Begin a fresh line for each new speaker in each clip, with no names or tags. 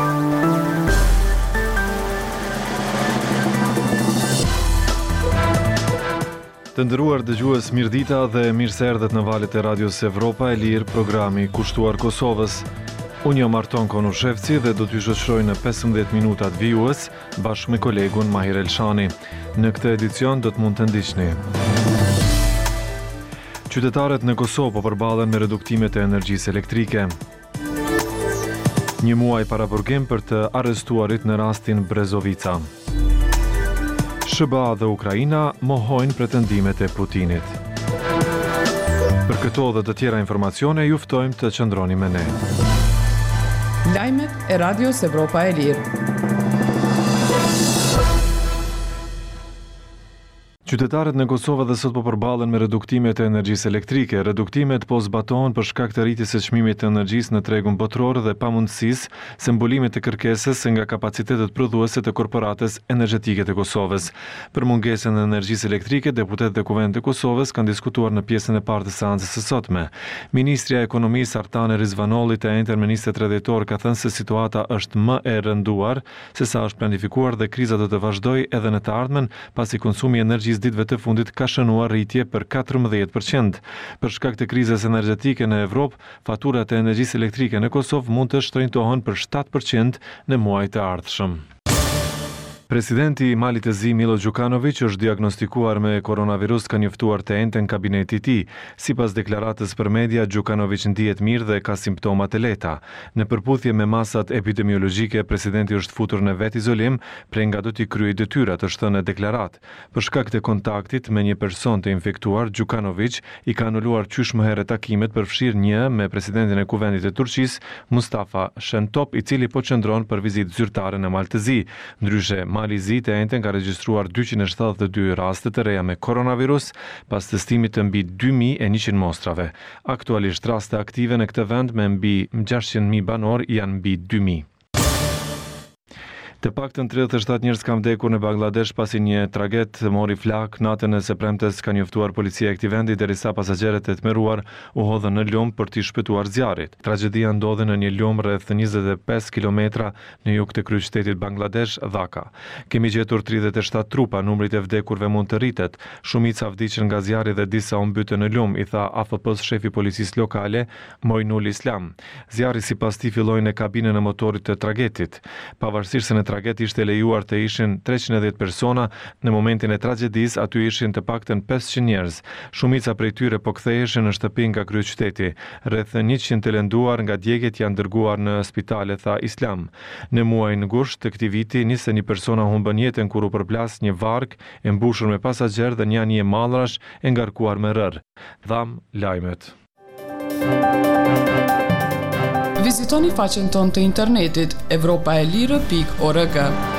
Të nderuar dëgjues, mirëdita dhe mirëseardhët në valët e Radios Evropa e Lirë, programi kushtuar Kosovës. Unë jam Arton Konushevci dhe do t'ju shoqëroj në 15 minutat vijues bashkë me kolegun Mahir Elshani. Në këtë edicion do të mund të ndiqni. Qytetarët në Kosovë po përballen me reduktimet e energjisë elektrike. Një muaj paraburgim për të arrestuarit në rastin Brezovica. SBA dhe Ukraina mohojnë pretendimet e Putinit. Për këto dhe të tjera informacione ju ftojmë të qëndroni me ne.
Lajmet e Radios Evropa e Lirë.
Qytetarët në Kosovë dhe sot po përballen me reduktimet e energjisë elektrike. Reduktimet po zbatohen për shkak të rritjes së çmimit të energjisë në tregun botror dhe pamundësisë së mbulimit të kërkesës nga kapacitetet prodhuese të korporatës energjetike të Kosovës. Për mungesën e energjisë elektrike, deputetët e Kuvendit të Kosovës kanë diskutuar në pjesën e parë të seancës së sotme. Ministri i Ekonomisë Artane Rizvanolli të njëjtën me 23 dhjetor ka thënë se situata është më e rënduar se sa është planifikuar dhe kriza do të vazhdojë edhe në të ardhmen, pasi konsumi i energjisë ditëve të fundit ka shënuar rritje për 14%. Për shkak të krizës energjetike në Evropë, faturat e energjisë elektrike në Kosovë mund të shtrenjtohen për 7% në muajt e ardhshëm. Presidenti i Malit të Zi Milo Đukanović është diagnostikuar me koronavirus, ka njoftuar të njëjtën kabineti i tij. Sipas deklaratës për media, Đukanović ndihet mirë dhe ka simptoma të lehta. Në përputhje me masat epidemiologjike, presidenti është futur në vet izolim prej nga do t'i kryejë detyrat, është thënë në deklaratë. Për shkak të kontaktit me një person të infektuar, Đukanović i ka anuluar qysh më herët takimet, përfshirë një me presidentin e Kuvendit të Turqisë, Mustafa Shentop, i cili po qëndron për vizitë zyrtare në Mal të Zi. Ndryshe, Mali Zi të njëjtën ka regjistruar 272 raste të reja me koronavirus pas testimit të mbi 2100 mostrave. Aktualisht raste aktive në këtë vend me mbi 600.000 banor janë mbi 2000. Të paktën 37 njerëz kanë vdekur në Bangladesh pasi një traget mori flak natën e së premtes, ka njoftuar policia e këtij vendi, derisa pasagerët e tmerruar u hodhën në lumë për t'i shpëtuar zjarrit. Tragjedia ndodhi në një lumë rreth 25 kilometra në jug të kryeqytetit Bangladesh, Dhaka. Kemi gjetur 37 trupa, numri i vdekurve mund të rritet. Shumica vdiqën nga zjarri dhe disa u mbytën në lumë, i tha AFP-s shefi policisë lokale, Mojnul Islam. Zjarri sipas tij filloi në kabinën e motorit të tragetit. Pavarësisht se në traget ishte lejuar të ishin 310 persona, në momentin e tragjedisë aty ishin të paktën 500 njerëz. Shumica prej tyre po ktheheshin në shtëpi nga kryeqyteti. Rreth 100 të lënduar nga djegjet janë dërguar në spitale, tha Islam. Në muajin gusht të këtij viti 21 persona humbën jetën kur u përplas një varg e mbushur me pasagerë dhe një anije mallrash e ngarkuar me rër. Dham lajmet.
Vizitoni faqen tonë të internetit evropaelire.org.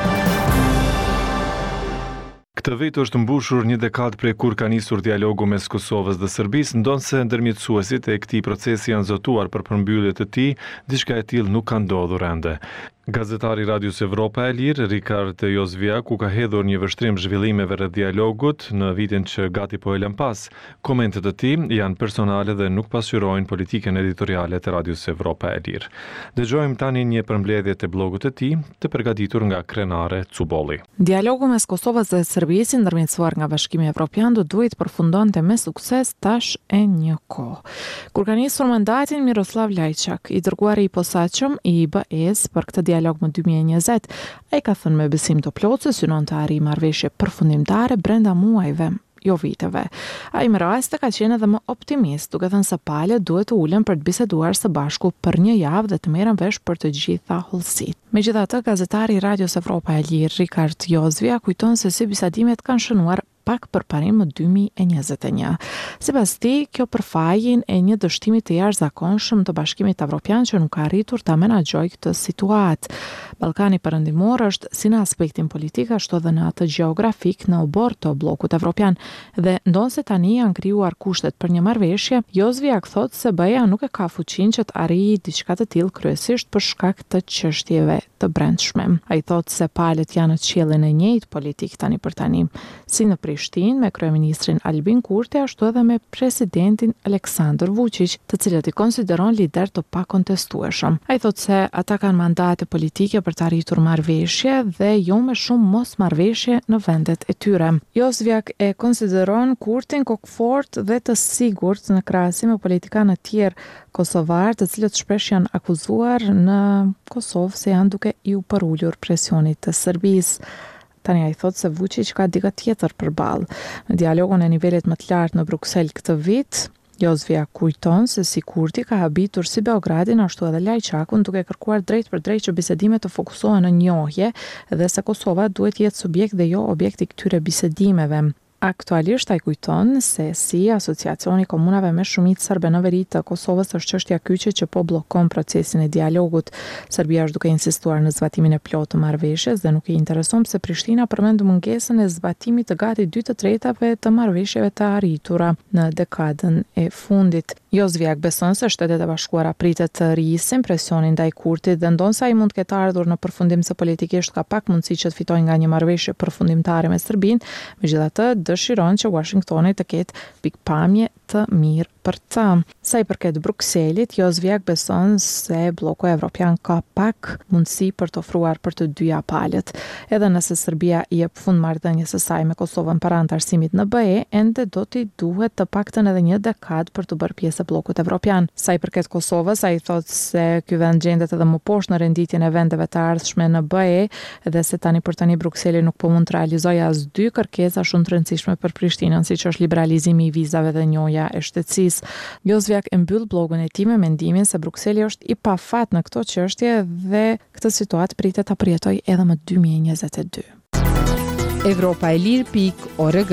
Këtë vit është mbushur një dekadë prej kur ka nisur dialogu mes Kosovës dhe Serbisë, ndonse ndërmjetësuesit e këtij procesi janë zotuar për përmbylljet e tij, diçka e tillë nuk ka ndodhur ende. Gazetari Radios Evropa e Lirë, Rikard Jozviaku, ka hedhur një vështrim zhvillimeve rreth dialogut në vitin që gati po e lëm pas. Komentet e tij janë personale dhe nuk pasqyrojnë politikën editoriale të Radios Evropa e Lirë. Dëgjojmë tani një përmbledhje të blogut të tij, të përgatitur nga Krenare Cubolli.
Dialogu mes Kosovës dhe Serbisë, ndërmjetësuar nga Bashkimi Evropian, do duhet përfundonte me sukses tash e një kohë. Kur ka nisur mandatin Miroslav Lajçak, i dërguari i posaçëm i IBE-s për këtë dialog më 2020, ai ka thënë me besim të plotë se synon të arrijë marrëveshje përfundimtare brenda muajve, jo viteve. Ai më raste ka qenë edhe më optimist, duke thënë se palët duhet të ulen për të biseduar së bashku për një javë dhe të merren vesh për të gjitha hollësitë. Megjithatë, gazetari i Radios Evropa e Lirë, Rikard Jozvia, kujton se si bisedimet kanë shënuar pak përparim më 2021. Sipas tij, kjo përfajin e një dështimi të jashtëzakonshëm të Bashkimit Evropian që nuk ka arritur ta menaxhojë këtë situatë. Ballkani Perëndimor është si në aspektin politik ashtu edhe në atë gjeografik në obor të bllokut evropian dhe ndonse tani janë krijuar kushtet për një marrëveshje, Jozviak thotë se BE-ja nuk e ka fuqinë që të arrijë diçka të tillë kryesisht për shkak të çështjeve të brendshme. Ai thotë se palët janë në qiellin e njëjtë politik tani për tani, si në Prishtinë me kryeministrin Albin Kurti ashtu edhe me presidentin Aleksandar Vučić, të cilët i konsideron lider të pakontestueshëm. Ai thotë se ata kanë mandate politike për të arritur marrëveshje dhe jo me shumë mosmarrëveshje në vendet e tyre. Jozviak e konsideron Kurtin kokfort dhe të sigurt në krahasim me politikanë të tjerë kosovar, të cilët shpesh janë akuzuar në Kosovë se janë duke iu përulur presionit të Serbisë. Tani ai thotë se Vučić ka diçka tjetër përballë. Në dialogun e nivelit më të lartë në Bruksel këtë vit, Jozvia kujton se si Kurti ka habitur si Beogradin ashtu edhe Lajçakun duke kërkuar drejt për drejt që bisedimet të fokusohen në njohje dhe se Kosova duhet jetë subjekt dhe jo objekt i këtyre bisedimeve. Aktualisht ai kujton se si asociacioni komunave me shumicë serbe në veri të Kosovës është çështja kyçe që po bllokon procesin e dialogut. Serbia është duke insistuar në zbatimin e plotë të marrëveshjes dhe nuk i intereson pse Prishtina përmend mungesën e zbatimit të gati 2/3 të marrëveshjeve të arritura në dekadën e fundit. Jozviak beson se Shtetet e Bashkuara pritet të rrisin presionin ndaj Kurtit dhe ndonë sa ai mund të ketë ardhur në përfundim se politikisht ka pak mundësi që të fitojë nga një marrëveshje përfundimtare me Serbinë, megjithatë dëshiron që Washingtoni të ketë pikpamje të mirë për të. Sa i përket Brukselit, Jozviak beson se bloku evropian ka pak mundësi për të ofruar për të dyja palët. Edhe nëse Serbia i jep fundmarrëdhënies së saj me Kosovën para antarësimit në BE, ende do t'i duhet të paktën edhe një dekadë për të bërë pjesë e bllokut evropian. Sa i përket Kosovës, ai thotë se ky vend gjendet edhe më poshtë në renditjen e vendeve të ardhshme në BE dhe se tani për tani Brukseli nuk po mund të realizojë as dy kërkesa shumë të rëndësishme për Prishtinën, siç është liberalizimi i vizave dhe njohja e shtetësisë. Jozviak e mbyll blogun e tij me mendimin se Brukseli është i pafat në këto çështje dhe këtë situatë pritet ta përjetojë edhe më 2022.
Evropaelir.org.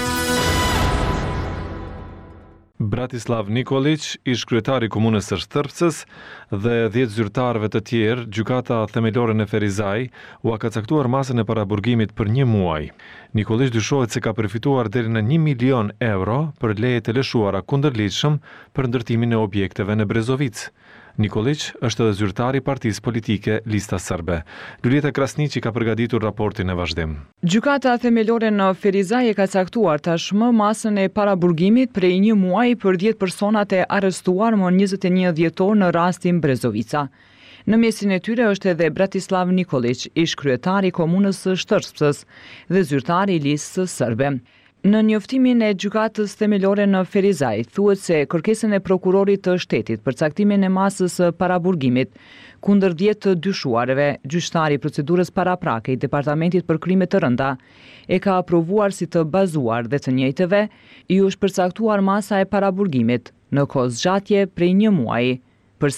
Bratislav Nikolić, ish kryetari i komunës së Shtrpcës dhe 10 zyrtarëve të tjerë, gjykata themelore në Ferizaj u ka caktuar masën e paraburgimit për 1 muaj. Nikolić dyshohet se ka përfituar deri në 1 milion euro për leje të lëshuara kundërligjshëm për ndërtimin e objekteve në Brezovic. Nikolić është edhe zyrtari i partisë politike Lista Serbe. Lulieta Krasniqi ka përgatitur raportin e vazhdim.
Gjykata themelore në Ferizaj e ka caktuar tashmë masën e paraburgimit prej 1 muaj për 10 personat e arrestuar më 21 dhjetor në rastin Brezovica. Në mesin e tyre është edhe Bratislav Nikolić, ish kryetari i komunës së Shtrpcës dhe zyrtari i Listës Serbe. Në njoftimin e gjykatës themelore në Ferizaj, thuhet se kërkesën e prokurorit të shtetit për caktimin e masës së paraburgimit kundër 10 të dyshuarve, gjyqtari i procedurës paraprake i Departamentit për krime të rënda e ka aprovuar si të bazuar dhe të njëjtëve, i është përcaktuar masa e paraburgimit në kohë zgjatje prej 1 muaji.